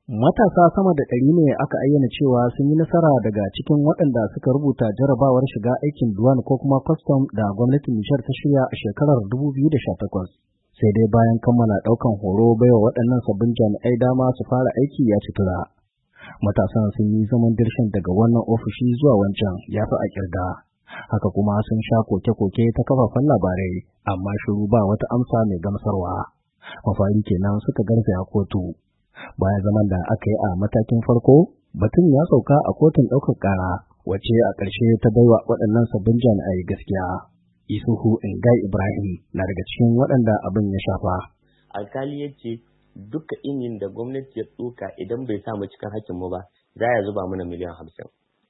Matasa sama da 100 ne aka ayyana cewa sun yi nasara daga cikin waɗanda suka rubuta jarabawar shiga aikin duwan ko kuma kwastam da gwamnatin Nijar ta shirya a shekarar 2018. Sai dai bayan kammala ɗaukan horo baiwa waɗannan sabbin jami'ai dama su fara aiki ya ci tura. Matasan sun yi zaman dirshin daga wannan ofishi zuwa wancan ya fi a kirga. Haka kuma sun sha koke-koke ta kafafen labarai, amma shiru ba wata amsa mai gamsarwa. Mafari kenan suka garzaya kotu. Bayan zaman da aka yi a matakin farko, batun ya sauka a kotun ɗaukar ƙara, wacce a ƙarshe ta baiwa waɗannan sabbin jami'ai gaskiya. Isuhu Ingai Ibrahim na daga cikin waɗanda abin ya shafa. Alkali ya ce duka inin da gwamnati ya tsoka idan bai samu cikin hakkinmu ba, za ya zuba mana miliyan 50.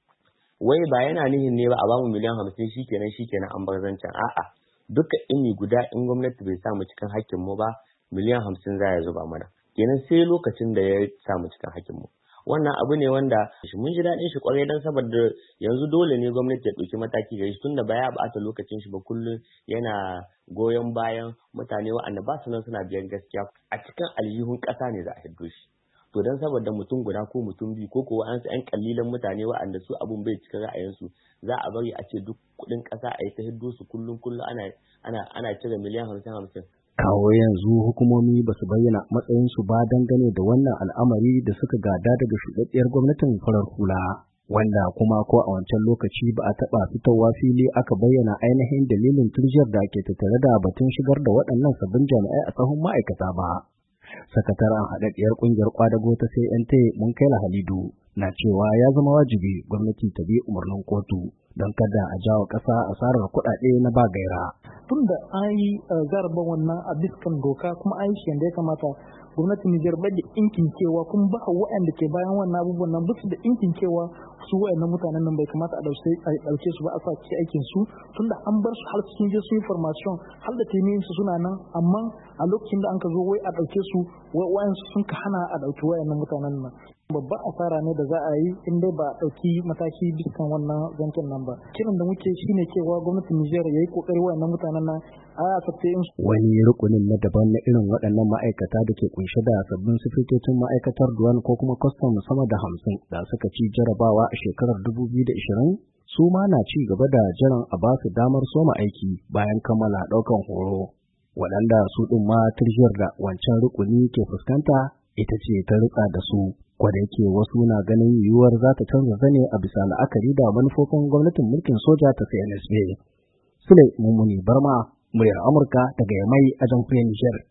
Wai ba yana nihin ne ba a bamu miliyan 50 shikenan an bar zancen, a'a duka ini guda in gwamnati bai samu cikin hakkinmu ba, miliyan 50 za ya zuba mana. Kenan sai lokacin da ya samu cikin hakinmu. Wannan abu ne wanda mun ji daɗin shi kwarai don saboda yanzu dole ne gwamnati ya ɗauki mataki gare shi tunda ba ya ɓata lokacin shi ba, kullum yana goyon bayan mutane waɗanda ba su nan suna biyan gaskiya a cikin aljihun ƙasa ne za a hiddo shi. To don saboda mutum guda ko mutum biyu ko kuwa an ƴan ƙalilan mutane waɗanda su abun bai cikin ra'ayinsu, za a bari a ce duk kuɗin ƙasa a yi ta hiddo su kullum ana cire miliyan 50. Kawo yanzu hukumomi ba su bayyana matsayinsu ba dangane da wannan al'amari da suka gada daga shuɗaɗɗiyar gwamnatin farar hula, wanda kuma ko a wancan lokaci ba a taɓa fitowa fili aka bayyana ainihin dalilin turjiyar da ke tattare da batun shigar da waɗannan sabbin jami'ai a sahun ma'aikata ba. Sakataren haɗaɗɗiyar ƙungiyar ƙwadago ta CNT Munkaila Halidu na cewa ya zama wajibi gwamnati ta bi umarnin kotu don kada a jawo ƙasa asarar kuɗaɗe na ba gaira. Tun da an yi zaraban wannan a biskan doka kuma an yi shi yadda ya kamata, gwamnatin Nijar bai da inkin cewa kuma ba waɗanda ke bayan wannan abubuwan nan bisu da inkin cewa su waɗannan mutanen nan bai kamata a ɗauke su ba a sa ci aikin su, tun da an bar su har sun je su yi formation har da timiyin su suna nan, amma a lokacin da an ka zo wai a ɗauke su waɗansu sun ka hana a ɗauki waɗannan mutanen nan. Babban asara ne da za a yi in dai ba a ɗauki mataki biskan wannan zancen nan ba. Kiran da muke shine cewa gwamnatin Nijar ya yi ƙoƙari waɗannan mutanen nan a tattayin su. Wani rukunin na daban na irin waɗannan ma'aikata da ke kunshe da sabbin sifitocin ma'aikatar duwan ko kuma kwastam sama da 50 da suka ci jarabawa a shekarar 2020 su ma na ci gaba da jiran a ba su damar soma aiki bayan kammala ɗaukan horo. Waɗanda su ɗin ma turjiyar da wancan rukuni ke fuskanta ita ce ta rutsa da su. Kwada yake wasu na ganin yiwuwar za ta canza zane a bisa la'akari da manufofin gwamnatin mulkin soja ta CNSP. Sule Mummuni Barma, muryar Amurka daga Yamai a jamhuriyar Nijar.